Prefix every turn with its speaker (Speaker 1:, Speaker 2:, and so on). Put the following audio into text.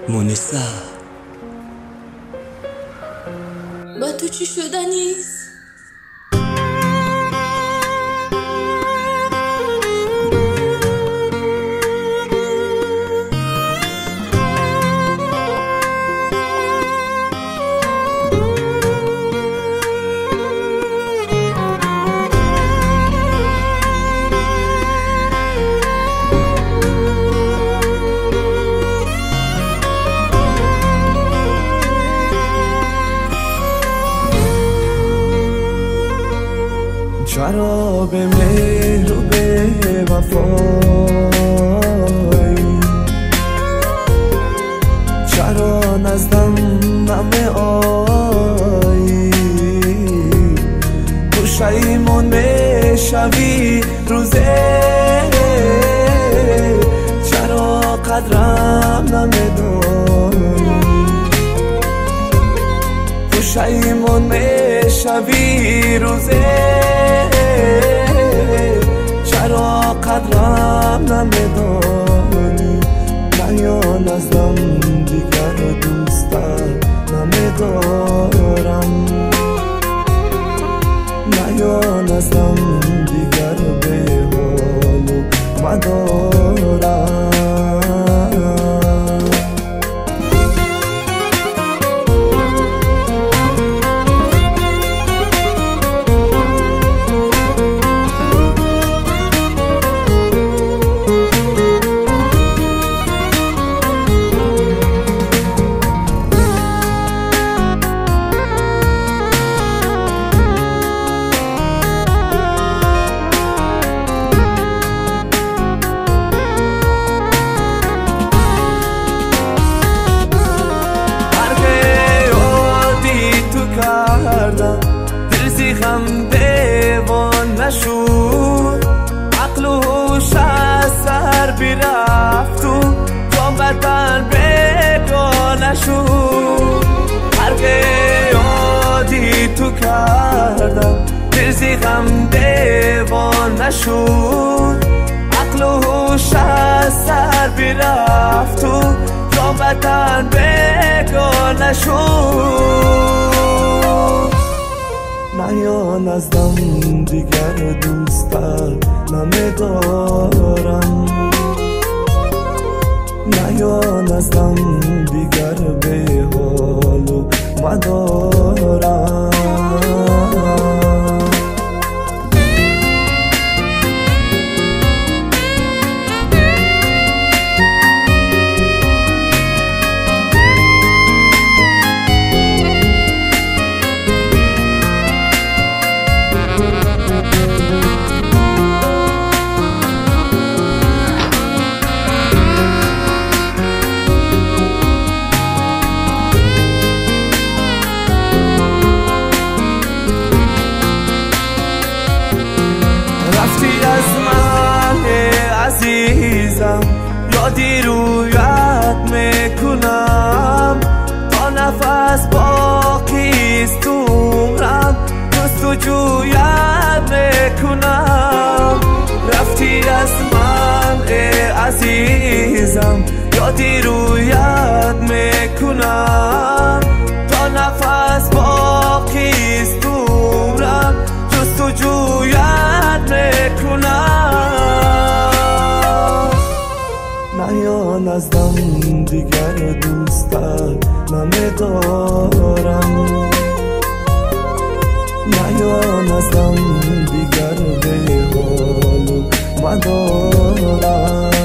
Speaker 1: مونسا
Speaker 2: با تو چی شدنیست؟
Speaker 3: چرا به مهر و به وفایی، چرا نزدم همه آیی، پشیمون میشوی روزه، چرا قدرم نمیدانی، پشیمون میشوی روزه، چرا قدرم نمیدانی، نیا نزدم دیگر دوستت نمیدارم، نیا نزدم دیگر به حالو مدارم. دلزیخم دیوان نشود، عقل و هوش از سر برفت و جان بدن بگاه نشد، هرگاه یادی تو کردم دلزیخم دیوان نشد، عقل و هوش از سر برفت و جان بدن بگاه نشد، نیا نزدم دیگر دوستت نمیدارم، نیا نزدم دیگر به حالو مدارم. عزیزم یادی رویت میکنم، تا نفس باقیست عمرم جستجویت میکنم، رفتی از من عزیزم یادی رویت میکنم، تا نفس باقیست عمرم جستجویت میکنم، نیا نزدم دیگر دوستت نمیدارم، نیا نزدم دیگر به حالو مدارم.